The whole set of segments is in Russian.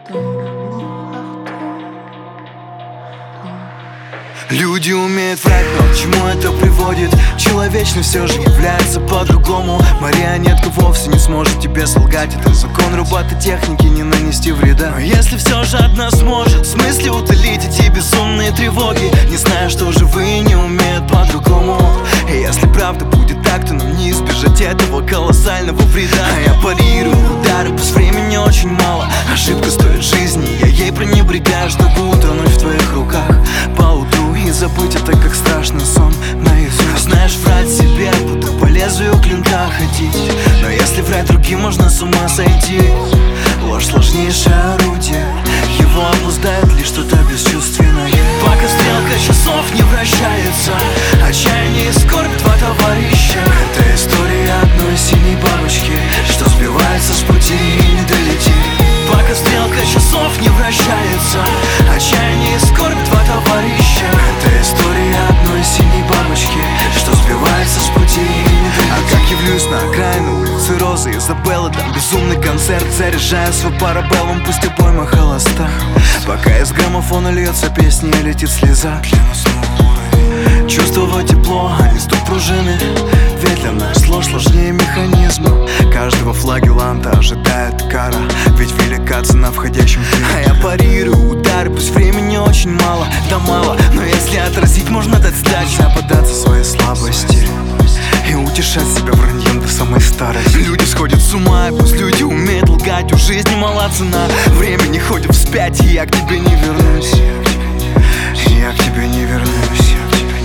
Люди умеют врать, но к чему это приводит? Человечность все же является по-другому. Марионетка вовсе не сможет тебе солгать. Это закон робототехники, не нанести вреда. Но если все же одна сможет, в смысле утолить эти безумные тревоги, не зная, что живые не умеют по-другому. И если правда будет так, то нам не избежать этого колоссального вреда. А я парирую удары, пусть времени очень мало. Ошибка стоит жизни, я ей пренебрегаю, чтобы утонуть в твоих руках поутру и забыть это, как страшный сон наизусть. Знаешь, врать себе, будто по лезвию клинка ходить. Но если врать другим, можно с ума сойти. Ложь сложнейшее орудие, его обуздает лишь что-то бесчувственное. Пока стрелка часов не вращается, отчаяние и скорбь два товарища. Это история одной синей бабочки, что сбивается с пути и не долетит. Пока стрелка часов не вращается, отчаяние и скорбь два товарища. Это история одной синей бабочки, что сбивается с пути и не долетит. А как явлюсь на окраину улицы Розы Изабеллы, там безумный концерт, заряжая свой парабеллум, пусть обойма холоста. Пока из граммофона льется песня и летит слеза. Чувствовать тепло, а не стук пружины, ведь для нас ложь сложнее механизма. Каждого флагеланта ожидает кара, ведь велика цена входящим в клин. А я парирую удары, пусть времени очень мало, да мало. Но если отразить, можно дать сдачу, поддаться своей слабости и утешать себя враньем до самой старости. Люди сходят с ума, и пусть люди умеют лгать, у жизни мала цена. Времени ходит вспять, и я к тебе не вернусь. Я к тебе не вернусь.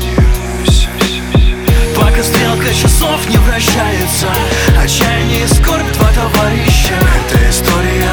Пока стрелка часов не вращается, отчаяние и скорбь два товарища. Это история